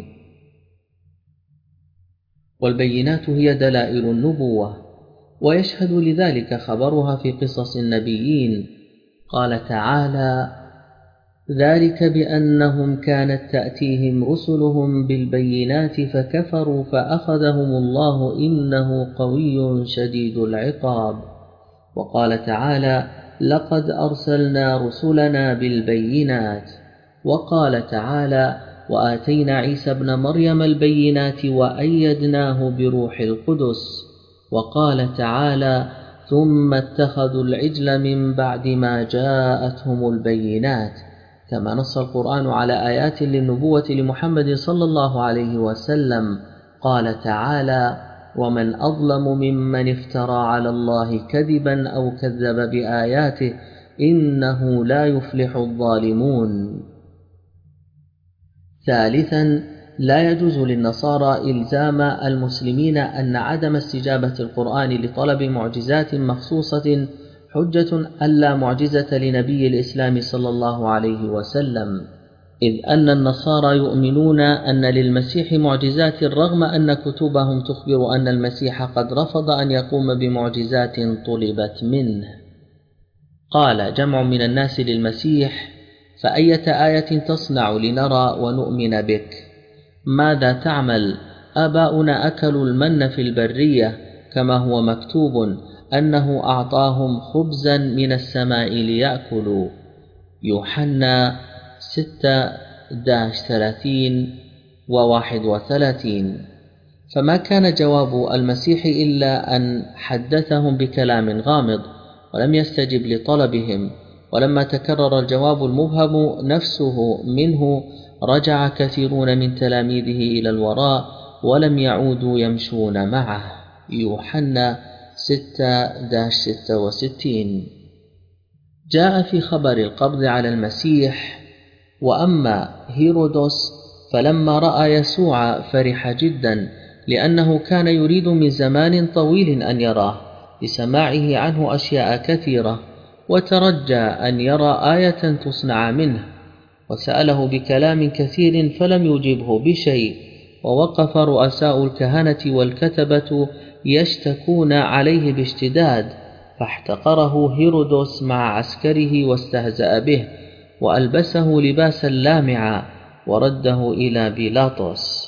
والبينات هي دلائل النبوة، ويشهد لذلك خبرها في قصص النبيين. قال تعالى: ذلك بأنهم كانت تأتيهم رسلهم بالبينات فكفروا فأخذهم الله إنه قوي شديد العقاب. وقال تعالى: لقد أرسلنا رسلنا بالبينات. وقال تعالى: وآتينا عيسى ابن مريم البينات وأيدناه بروح القدس. وقال تعالى: ثم اتخذوا العجل من بعد ما جاءتهم البينات. كما نص القرآن على آيات للنبوة لمحمد صلى الله عليه وسلم. قال تعالى: ومن أظلم ممن افترى على الله كذبا أو كذب بآياته إنه لا يفلح الظالمون. ثالثا، لا يجوز للنصارى إلزام المسلمين أن عدم استجابة القرآن لطلب معجزات مخصوصة حجة ألا معجزة لنبي الإسلام صلى الله عليه وسلم، إذ أن النصارى يؤمنون أن للمسيح معجزات رغم أن كتبهم تخبر أن المسيح قد رفض أن يقوم بمعجزات طلبت منه. قال جمع من الناس للمسيح: فأية آية تصنع لنرى ونؤمن بك؟ ماذا تعمل؟ آباؤنا أكلوا المن في البرية، كما هو مكتوب أنه أعطاهم خبزا من السماء ليأكلوا. يوحنا ستة ثلاثين وواحد وثلاثين. فما كان جواب المسيح إلا أن حدثهم بكلام غامض ولم يستجب لطلبهم، ولما تكرر الجواب المبهم نفسه منه رجع كثيرون من تلاميذه إلى الوراء ولم يعودوا يمشون معه. يوحنا ستة ستة وستين. جاء في خبر القبض على المسيح: وأما هيرودس فلما رأى يسوع فرح جدا، لأنه كان يريد من زمان طويل أن يراه لسماعه عنه أشياء كثيرة، وترجى أن يرى آية تصنع منه، وسأله بكلام كثير فلم يجبه بشيء. ووقف رؤساء الكهنة والكتبة يشتكون عليه باشتداد، فاحتقره هيرودس مع عسكره واستهزأ به، وألبسه لباسا لامعا ورده إلى بيلاطس.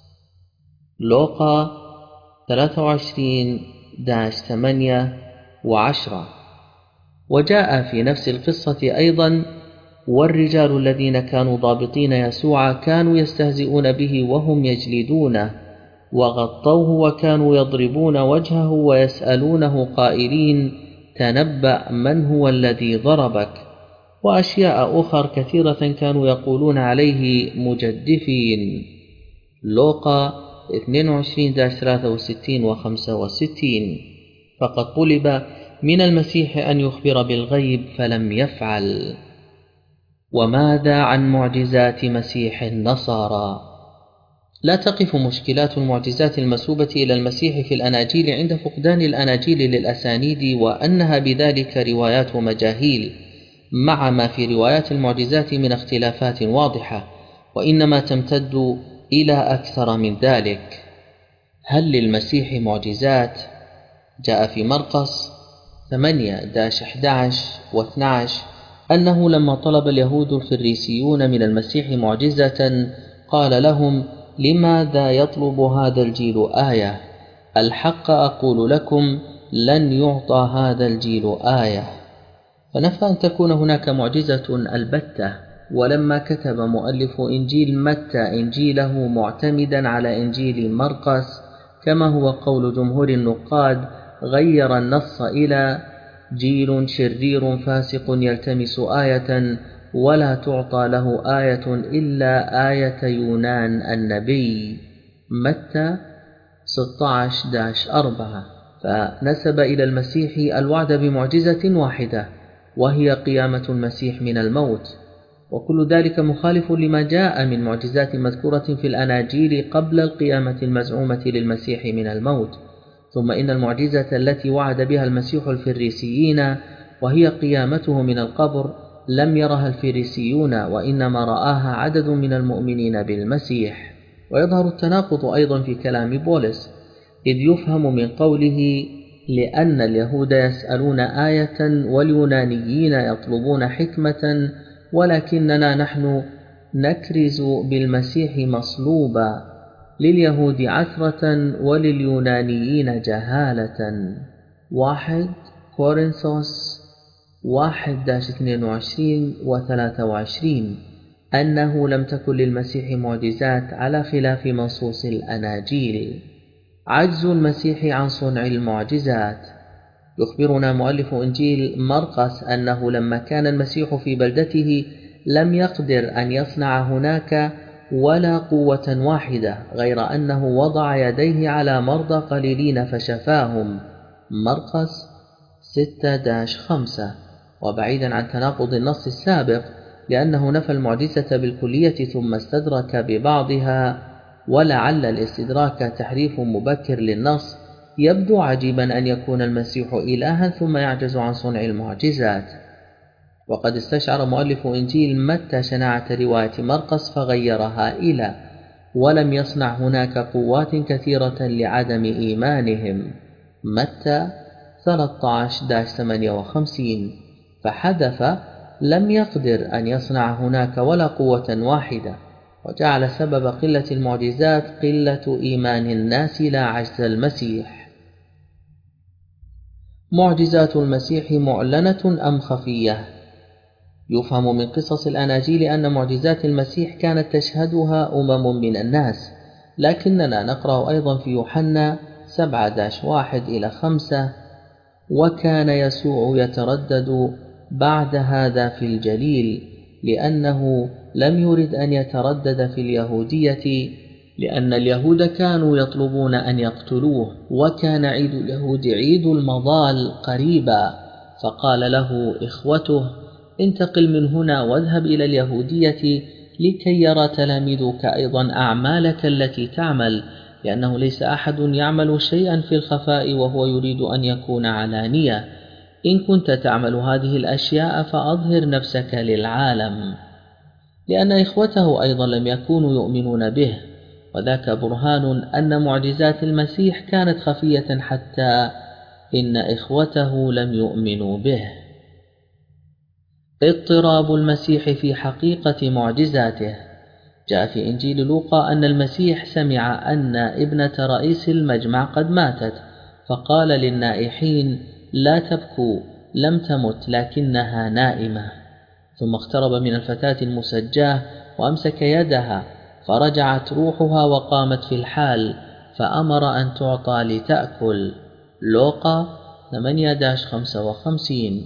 لوقا ثلاثة وعشرين ثمانية وعشرة. وجاء في نفس القصة أيضا: والرجال الذين كانوا ضابطين يسوع كانوا يستهزئون به وهم يجلدونه، وغطوه وكانوا يضربون وجهه ويسألونه قائلين: تنبأ من هو الذي ضربك؟ وأشياء أخر كثيرة كانوا يقولون عليه مجدفين. لوقا اثنين وعشرين ثلاثة وستين وخمسة وستين. فقد طلب من المسيح أن يخبر بالغيب فلم يفعل. وماذا عن معجزات مسيح النصارى؟ لا تقف مشكلات المعجزات المسوبة إلى المسيح في الأناجيل عند فقدان الأناجيل للأسانيد، وأنها بذلك روايات مجاهيل، مع ما في روايات المعجزات من اختلافات واضحة، وإنما تمتد إلى أكثر من ذلك. هل للمسيح معجزات؟ جاء في مرقس ثمانية أحد عشر واثني عشر أنه لما طلب اليهود الفريسيون من المسيح معجزة قال لهم: لماذا يطلب هذا الجيل آية؟ الحق أقول لكم لن يعطى هذا الجيل آية. فنفى أن تكون هناك معجزة البتة. ولما كتب مؤلف إنجيل متى إنجيله معتمدا على إنجيل مرقس كما هو قول جمهور النقاد، غير النص إلى: جيل شرير فاسق يلتمس آية ولا تعطى له آية إلا آية يونان النبي، متى ستة عشر أربعة. فنسب إلى المسيح الوعد بمعجزة واحدة، وهي قيامة المسيح من الموت، وكل ذلك مخالف لما جاء من معجزات مذكورة في الأناجيل قبل القيامة المزعومة للمسيح من الموت. ثم إن المعجزة التي وعد بها المسيح الفريسيين وهي قيامته من القبر لم يرها الفريسيون، وإنما رآها عدد من المؤمنين بالمسيح. ويظهر التناقض أيضا في كلام بولس، إذ يفهم من قوله: لأن اليهود يسألون آية واليونانيين يطلبون حكمة، ولكننا نحن نكرز بالمسيح مصلوبا، لليهود عثرة ولليونانيين جهالة. واحد كورنثوس واحد اثنين وعشرين وثلاثة وعشرين أنه لم تكن للمسيح معجزات على خلاف منصوص الأناجيل. عجز المسيح عن صنع المعجزات. يخبرنا مؤلف إنجيل مرقس أنه لما كان المسيح في بلدته لم يقدر أن يصنع هناك ولا قوة واحدة، غير أنه وضع يديه على مرضى قليلين فشفاهم، مرقس ستة خمسة. وبعيدا عن تناقض النص السابق، لأنه نفى المعجزة بالكلية ثم استدرك ببعضها، ولعل الاستدراك تحريف مبكر للنص، يبدو عجيبا أن يكون المسيح إلها ثم يعجز عن صنع المعجزات. وقد استشعر مؤلف إنجيل متى شناعة رواية مرقس فغيرها إلى: ولم يصنع هناك قوات كثيرة لعدم إيمانهم، متى ثلاثة عشر ثمانية وخمسين. فحذف لم يقدر أن يصنع هناك ولا قوة واحدة، وجعل سبب قلة المعجزات قلة إيمان الناس لا عجز المسيح. معجزات المسيح معلنة أم خفية؟ يفهم من قصص الأناجيل أن معجزات المسيح كانت تشهدها أمم من الناس، لكننا نقرأ أيضا في يوحنا سبعة واحد إلى خمسة: وكان يسوع يتردد بعد هذا في الجليل، لأنه لم يرد أن يتردد في اليهودية، لأن اليهود كانوا يطلبون أن يقتلوه، وكان عيد اليهود عيد المظال قريبا، فقال له إخوته: انتقل من هنا واذهب إلى اليهودية لكي يرى تلاميذك أيضا أعمالك التي تعمل، لأنه ليس أحد يعمل شيئا في الخفاء وهو يريد أن يكون علانية. إن كنت تعمل هذه الأشياء فأظهر نفسك للعالم. لأن إخوته أيضا لم يكونوا يؤمنون به، وذاك برهان أن معجزات المسيح كانت خفية حتى إن إخوته لم يؤمنوا به. اضطراب المسيح في حقيقة معجزاته. جاء في إنجيل لوقا أن المسيح سمع أن ابنة رئيس المجمع قد ماتت، فقال للنائحين: لا تبكوا، لم تمت لكنها نائمة. ثم اقترب من الفتاة المسجاة وأمسك يدها، فرجعت روحها وقامت في الحال، فأمر أن تعطى لتأكل. لوقا ثمانية خمسة وخمسين.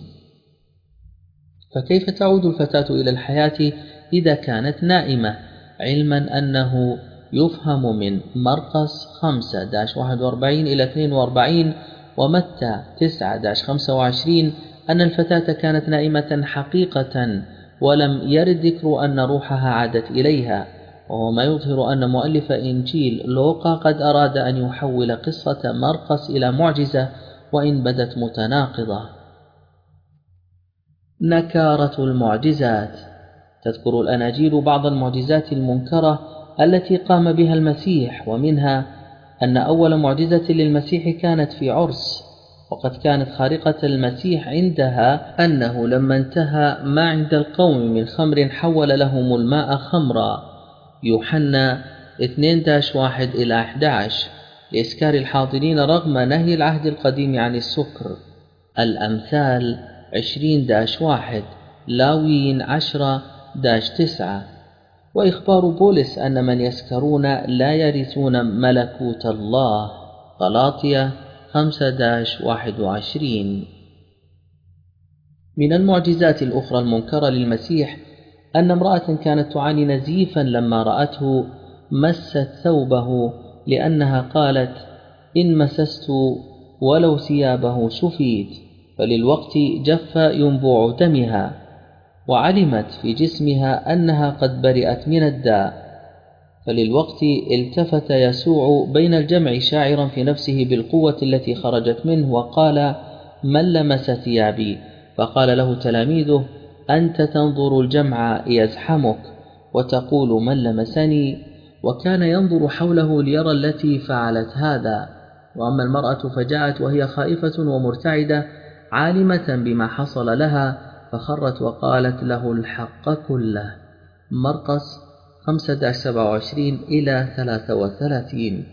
فكيف تعود الفتاة إلى الحياة إذا كانت نائمة؟ علما أنه يفهم من مرقس خمسة واحد وأربعين إلى اثنين وأربعين ومتى تسعة خمسة وعشرين أن الفتاة كانت نائمة حقيقة، ولم يرد ذكر أن روحها عادت إليها، وهو ما يظهر أن مؤلف إنجيل لوقا قد أراد أن يحول قصة مرقس إلى معجزة، وإن بدت متناقضة. نكارة المعجزات. تذكر الأناجيل بعض المعجزات المنكرة التي قام بها المسيح، ومنها أن أول معجزة للمسيح كانت في عرس، وقد كانت خارقة المسيح عندها أنه لما انتهى ما عند القوم من خمر حول لهم الماء خمرا. يوحنا اثنين واحد إلى أحد عشر، لإسكار الحاضرين رغم نهي العهد القديم عن السكر. الأمثال عشرين واحد، لاويين عشرة تسعة. وإخبار بولس أن من يسكرون لا يرثون ملكوت الله. غلاطية خمسة واحد وعشرين. من المعجزات الأخرى المنكرة للمسيح أن امرأة كانت تعاني نزيفا لما رأته مست ثوبه، لأنها قالت: إن مسست ولو ثيابه شفيت، فللوقت جف ينبوع دمها، وعلمت في جسمها أنها قد برئت من الداء. فللوقت التفت يسوع بين الجمع شاعرا في نفسه بالقوة التي خرجت منه، وقال: من لمس ثيابي؟ فقال له تلاميذه: أنت تنظر الجمع يزحمك وتقول من لمسني؟ وكان ينظر حوله ليرى التي فعلت هذا. وأما المرأة فجاءت وهي خائفة ومرتعدة عالمة بما حصل لها، فخرت وقالت له الحق كله. مرقس خمسة سبعة وعشرين إلى ثلاثة وثلاثين.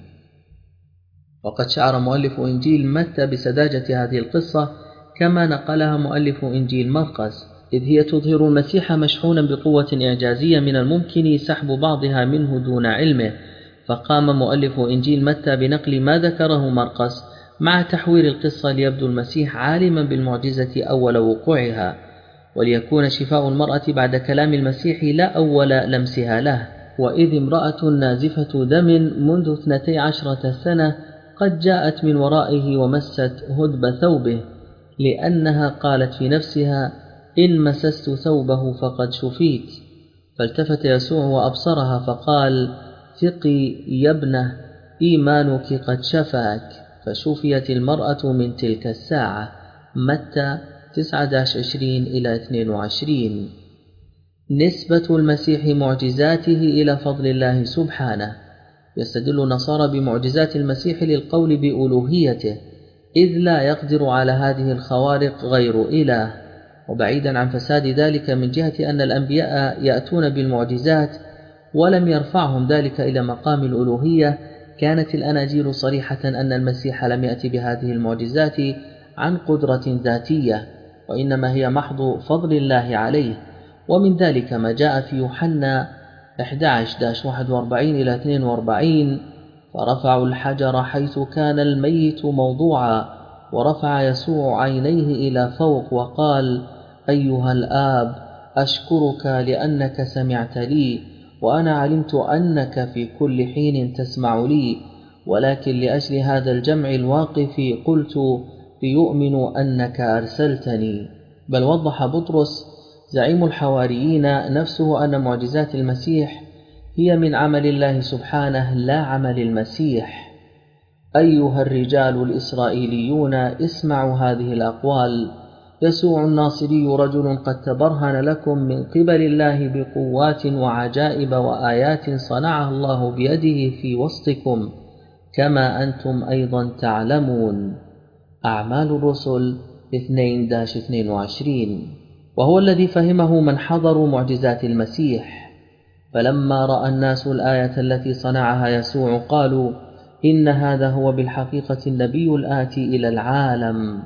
وقد شعر مؤلف إنجيل متى بسذاجة هذه القصة كما نقلها مؤلف إنجيل مرقس، إذ هي تظهر المسيح مشحونا بقوة إعجازية من الممكن سحب بعضها منه دون علمه، فقام مؤلف إنجيل متى بنقل ما ذكره مرقس مع تحوير القصة ليبدو المسيح عالما بالمعجزة أول وقوعها، وليكون شفاء المرأة بعد كلام المسيح لا أول لمسها له. وإذ امرأة نازفة دم منذ اثنتي عشرة سنة قد جاءت من ورائه ومست هدب ثوبه، لأنها قالت في نفسها: إن مسست ثوبه فقد شفيت. فالتفت يسوع وأبصرها فقال: ثقي يا ابنة، إيمانك قد شفاك. فشفيت المرأة من تلك الساعة. متى تسعة عشرين إلى اثنين وعشرين. نسبة المسيح معجزاته إلى فضل الله سبحانه. يستدل النصارى بمعجزات المسيح للقول بألوهيته، إذ لا يقدر على هذه الخوارق غير إله. وبعيدا عن فساد ذلك من جهة أن الأنبياء يأتون بالمعجزات ولم يرفعهم ذلك إلى مقام الألوهية، كانت الأناجيل صريحة أن المسيح لم يأتي بهذه المعجزات عن قدرة ذاتية، وإنما هي محض فضل الله عليه، ومن ذلك ما جاء في يوحنا أحد عشر واحد وأربعين إلى اثنين وأربعين: فرفعوا الحجر حيث كان الميت موضوعا، ورفع يسوع عينيه إلى فوق وقال: أيها الآب، أشكرك لأنك سمعت لي، وأنا علمت أنك في كل حين تسمع لي، ولكن لأجل هذا الجمع الواقف قلت ليؤمنوا أنك أرسلتني. بل وضح بطرس زعيم الحواريين نفسه أن معجزات المسيح هي من عمل الله سبحانه لا عمل المسيح. أيها الرجال الإسرائيليون، اسمعوا هذه الأقوال: يسوع الناصري رجل قد تبرهن لكم من قبل الله بقوات وعجائب وآيات صنعها الله بيده في وسطكم، كما أنتم أيضا تعلمون. أعمال الرسل اثنين اثنين وعشرين. وهو الذي فهمه من حضروا معجزات المسيح. فلما رأى الناس الآية التي صنعها يسوع قالوا: إن هذا هو بالحقيقة النبي الآتي إلى العالم.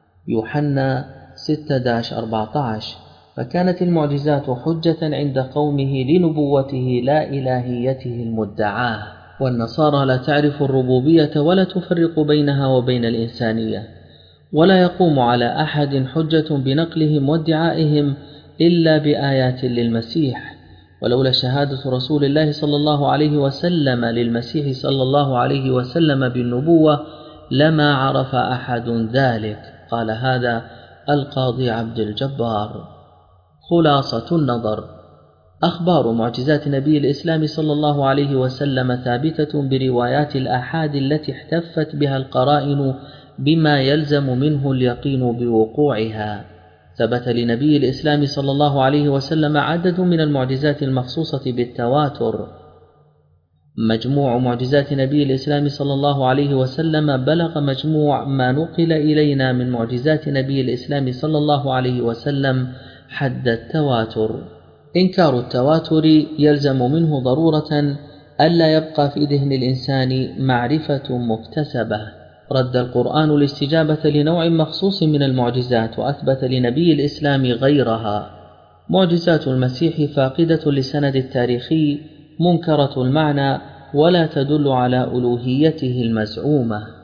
يوحنا ستة أربعة عشر. فكانت المعجزات حجة عند قومه لنبوته لا إلهيته المدعاة. والنصارى لا تعرف الربوبية ولا تفرق بينها وبين الإنسانية، ولا يقوم على أحد حجة بنقلهم وادعائهم إلا بآيات للمسيح. ولولا شهادة رسول الله صلى الله عليه وسلم للمسيح صلى الله عليه وسلم بالنبوة لما عرف أحد ذلك. قال هذا القاضي عبد الجبار. خلاصة النظر: أخبار معجزات نبي الإسلام صلى الله عليه وسلم ثابتة بروايات الآحاد التي احتفت بها القرائن بما يلزم منه اليقين بوقوعها. ثبت لنبي الإسلام صلى الله عليه وسلم عدد من المعجزات المخصوصة بالتواتر. مجموع معجزات نبي الإسلام صلى الله عليه وسلم بلغ مجموع ما نقل إلينا من معجزات نبي الإسلام صلى الله عليه وسلم حد التواتر. إنكار التواتر يلزم منه ضرورة ألا يبقى في ذهن الإنسان معرفة مكتسبة. رد القرآن الاستجابة لنوع مخصوص من المعجزات، وأثبت لنبي الإسلام غيرها. معجزات المسيح فاقدة للسند التاريخي، منكرة المعنى، ولا تدل على ألوهيته المزعومة.